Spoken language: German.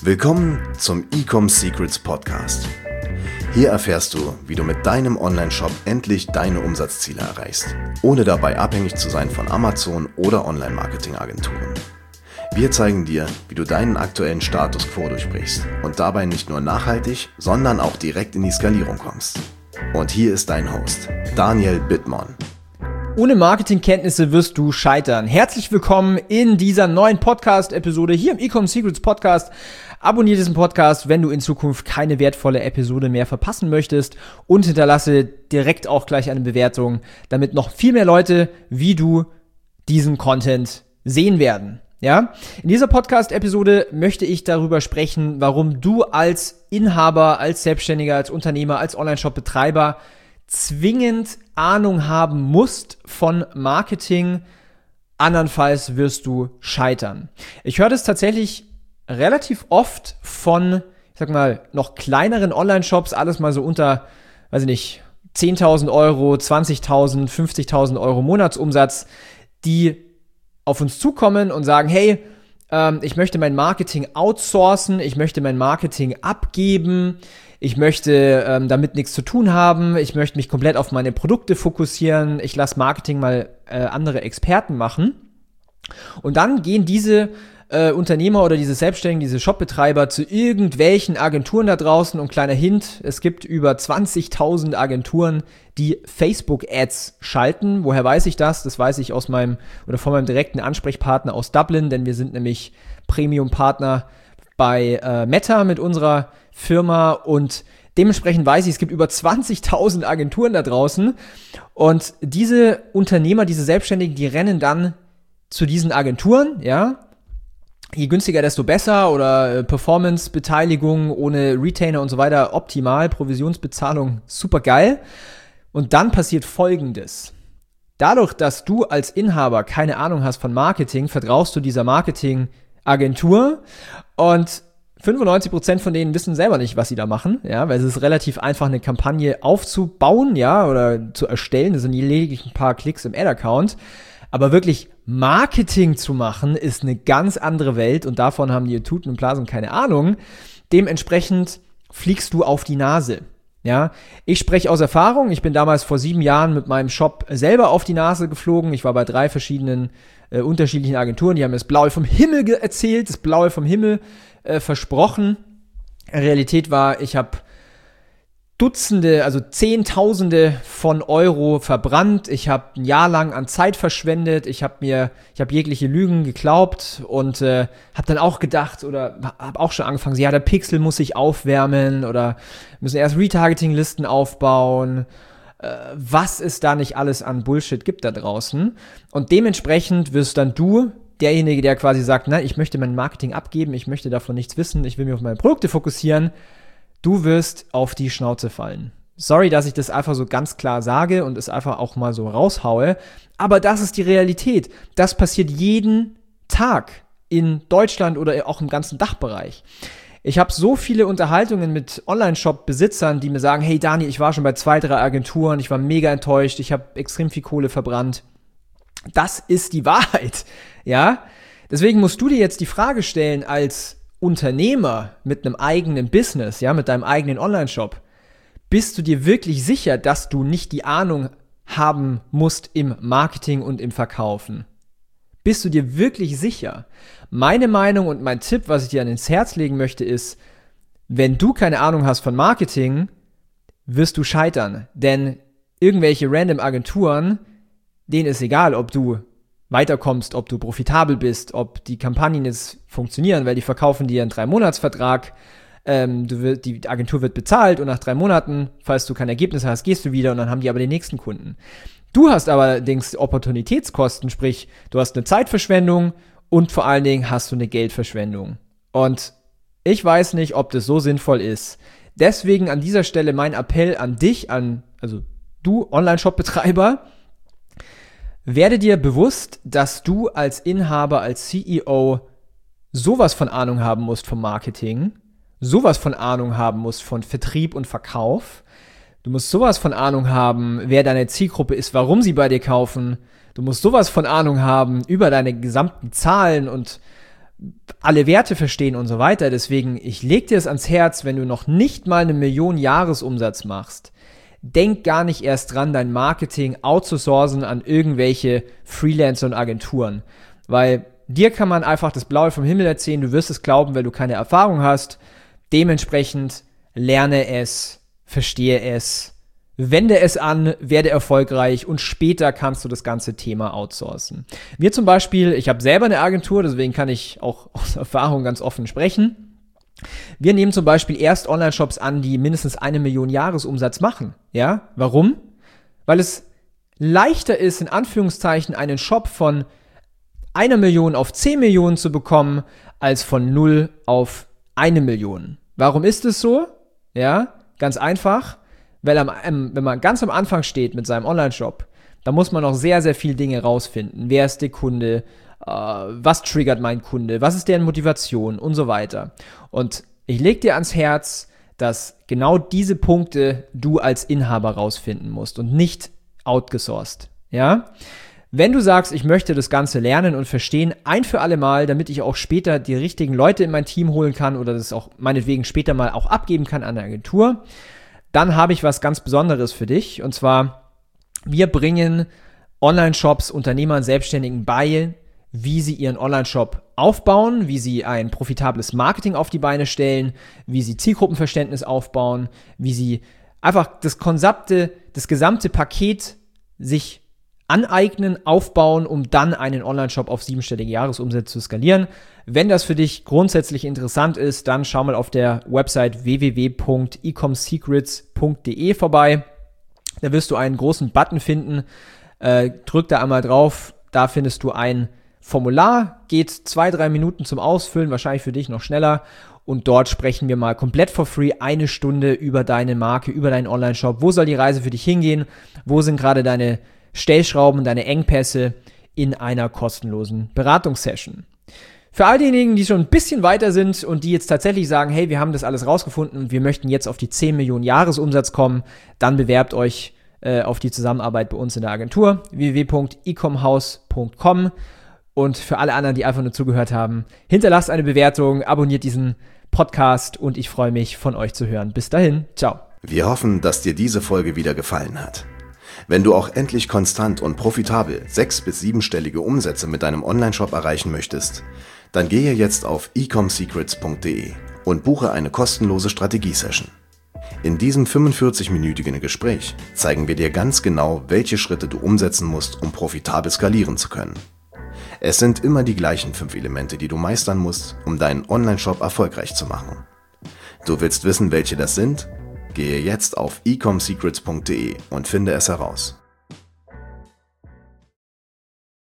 Willkommen zum Ecom Secrets Podcast. Hier erfährst du, wie du mit deinem Online-Shop endlich deine Umsatzziele erreichst, ohne dabei abhängig zu sein von Amazon oder Online-Marketing-Agenturen. Wir zeigen dir, wie du deinen aktuellen Status quo durchbrichst und dabei nicht nur nachhaltig, sondern auch direkt in die Skalierung kommst. Und hier ist dein Host, Daniel Bittmann. Ohne Marketingkenntnisse wirst du scheitern. Herzlich willkommen in dieser neuen Podcast-Episode hier im Ecom Secrets Podcast. Abonniere diesen Podcast, wenn du in Zukunft keine wertvolle Episode mehr verpassen möchtest, und hinterlasse direkt auch gleich eine Bewertung, damit noch viel mehr Leute wie du diesen Content sehen werden. Ja? In dieser Podcast-Episode möchte ich darüber sprechen, warum du als Inhaber, als Selbstständiger, als Unternehmer, als Online-Shop-Betreiber zwingend Ahnung haben musst von Marketing, andernfalls wirst du scheitern. Ich höre das tatsächlich relativ oft von, ich sag mal, noch kleineren Online-Shops, alles mal so unter, weiß ich nicht, 10.000 Euro, 20.000, 50.000 Euro Monatsumsatz, die auf uns zukommen und sagen, hey, ich möchte mein Marketing outsourcen, ich möchte mein Marketing abgeben, ich möchte damit nichts zu tun haben, ich möchte mich komplett auf meine Produkte fokussieren, ich lasse Marketing mal andere Experten machen. Und dann gehen diese Unternehmer oder diese Selbstständigen, diese Shopbetreiber zu irgendwelchen Agenturen da draußen, und kleiner Hint, es gibt über 20.000 Agenturen, die Facebook-Ads schalten. Woher weiß ich das? Das weiß ich von meinem direkten Ansprechpartner aus Dublin, denn wir sind nämlich Premium-Partner bei Meta mit unserer Firma, und dementsprechend weiß ich, es gibt über 20.000 Agenturen da draußen, und diese Unternehmer, diese Selbstständigen, die rennen dann zu diesen Agenturen, ja. Je günstiger, desto besser, oder Performance-Beteiligung ohne Retainer und so weiter, optimal, Provisionsbezahlung, super geil. Und dann passiert Folgendes. Dadurch, dass du als Inhaber keine Ahnung hast von Marketing, vertraust du dieser Marketing-Agentur, und 95% von denen wissen selber nicht, was sie da machen, ja, weil es ist relativ einfach, eine Kampagne aufzubauen, ja, oder zu erstellen. Das sind lediglich ein paar Klicks im Ad-Account. Aber wirklich Marketing zu machen, ist eine ganz andere Welt, und davon haben die Tuten und Blasen keine Ahnung. Dementsprechend fliegst du auf die Nase. Ja, ich spreche aus Erfahrung. Ich bin damals vor 7 Jahren mit meinem Shop selber auf die Nase geflogen. Ich war bei 3 verschiedenen unterschiedlichen Agenturen. Die haben mir das Blaue vom Himmel erzählt, das Blaue vom Himmel versprochen. Realität war, ich habe Dutzende, also Zehntausende von Euro verbrannt. Ich habe ein Jahr lang an Zeit verschwendet. Ich habe jegliche Lügen geglaubt und habe dann auch gedacht, oder habe auch schon angefangen, ja, der Pixel muss sich aufwärmen, oder müssen erst Retargeting-Listen aufbauen. Was es da nicht alles an Bullshit gibt da draußen. Und dementsprechend wirst dann du derjenige, der quasi sagt, na, ich möchte mein Marketing abgeben, ich möchte davon nichts wissen, ich will mich auf meine Produkte fokussieren. Du wirst auf die Schnauze fallen. Sorry, dass ich das einfach so ganz klar sage und es einfach auch mal so raushaue, aber das ist die Realität. Das passiert jeden Tag in Deutschland oder auch im ganzen Dachbereich. Ich habe so viele Unterhaltungen mit Online-Shop-Besitzern, die mir sagen, hey Dani, ich war schon bei 2, 3 Agenturen, ich war mega enttäuscht, ich habe extrem viel Kohle verbrannt. Das ist die Wahrheit, ja? Deswegen musst du dir jetzt die Frage stellen, als Unternehmer mit einem eigenen Business, ja, mit deinem eigenen Online-Shop, bist du dir wirklich sicher, dass du nicht die Ahnung haben musst im Marketing und im Verkaufen? Bist du dir wirklich sicher? Meine Meinung und mein Tipp, was ich dir ins Herz legen möchte, ist, wenn du keine Ahnung hast von Marketing, wirst du scheitern. Denn irgendwelche random Agenturen, denen ist egal, ob du weiterkommst, ob du profitabel bist, ob die Kampagnen jetzt funktionieren, weil die verkaufen dir einen 3-Monats-Vertrag, die Agentur wird bezahlt, und nach 3 Monaten, falls du kein Ergebnis hast, gehst du wieder, und dann haben die aber den nächsten Kunden. Du hast allerdings Opportunitätskosten, sprich, du hast eine Zeitverschwendung und vor allen Dingen hast du eine Geldverschwendung. Und ich weiß nicht, ob das so sinnvoll ist. Deswegen an dieser Stelle mein Appell an dich, also du Online-Shop-Betreiber: Werde dir bewusst, dass du als Inhaber, als CEO sowas von Ahnung haben musst vom Marketing, sowas von Ahnung haben musst von Vertrieb und Verkauf. Du musst sowas von Ahnung haben, wer deine Zielgruppe ist, warum sie bei dir kaufen. Du musst sowas von Ahnung haben über deine gesamten Zahlen und alle Werte verstehen und so weiter. Deswegen, ich leg dir es ans Herz, wenn du noch nicht mal 1 Million Jahresumsatz machst, denk gar nicht erst dran, dein Marketing outzusourcen an irgendwelche Freelancer und Agenturen. Weil dir kann man einfach das Blaue vom Himmel erzählen, du wirst es glauben, weil du keine Erfahrung hast. Dementsprechend lerne es, verstehe es, wende es an, werde erfolgreich und später kannst du das ganze Thema outsourcen. Wir zum Beispiel, ich habe selber eine Agentur, deswegen kann ich auch aus Erfahrung ganz offen sprechen. Wir nehmen zum Beispiel erst Online-Shops an, die mindestens 1 Million Jahresumsatz machen. Ja, warum? Weil es leichter ist, in Anführungszeichen, einen Shop von 1 Million auf 10 Millionen zu bekommen, als von 0 auf 1 Million. Warum ist es so? Ja, ganz einfach. Weil wenn man ganz am Anfang steht mit seinem Online-Shop, da muss man noch sehr, sehr viele Dinge rausfinden. Wer ist der Kunde? Was triggert mein Kunde? Was ist deren Motivation? Und so weiter. Und ich lege dir ans Herz, dass genau diese Punkte du als Inhaber rausfinden musst und nicht outgesourced. Ja? Wenn du sagst, ich möchte das Ganze lernen und verstehen, ein für alle Mal, damit ich auch später die richtigen Leute in mein Team holen kann oder das auch meinetwegen später mal auch abgeben kann an eine Agentur, dann habe ich was ganz Besonderes für dich. Und zwar, wir bringen Online-Shops, Unternehmern, Selbstständigen bei, wie sie ihren Online-Shop aufbauen, wie sie ein profitables Marketing auf die Beine stellen, wie sie Zielgruppenverständnis aufbauen, wie sie einfach das gesamte Paket sich aneignen, aufbauen, um dann einen Online-Shop auf 7-stellige Jahresumsätze zu skalieren. Wenn das für dich grundsätzlich interessant ist, dann schau mal auf der Website www.ecomsecrets.de vorbei. Da wirst du einen großen Button finden. Drück da einmal drauf. Da findest du ein Formular. Geht 2-3 Minuten zum Ausfüllen, wahrscheinlich für dich noch schneller. Und dort sprechen wir mal komplett for free 1 Stunde über deine Marke, über deinen Online-Shop. Wo soll die Reise für dich hingehen? Wo sind gerade deine Stellschrauben, deine Engpässe in einer kostenlosen Beratungssession? Für all diejenigen, die schon ein bisschen weiter sind und die jetzt tatsächlich sagen, hey, wir haben das alles rausgefunden und wir möchten jetzt auf die 10 Millionen Jahresumsatz kommen, dann bewerbt euch auf die Zusammenarbeit bei uns in der Agentur www.ecomhouse.com. Und für alle anderen, die einfach nur zugehört haben, hinterlasst eine Bewertung, abonniert diesen Podcast und ich freue mich, von euch zu hören. Bis dahin, ciao. Wir hoffen, dass dir diese Folge wieder gefallen hat. Wenn du auch endlich konstant und profitabel 6- bis 7-stellige Umsätze mit deinem Onlineshop erreichen möchtest, dann gehe jetzt auf ecomsecrets.de und buche eine kostenlose Strategie-Session. In diesem 45-minütigen Gespräch zeigen wir dir ganz genau, welche Schritte du umsetzen musst, um profitabel skalieren zu können. Es sind immer die gleichen 5 Elemente, die du meistern musst, um deinen Onlineshop erfolgreich zu machen. Du willst wissen, welche das sind? Gehe jetzt auf ecomsecrets.de und finde es heraus.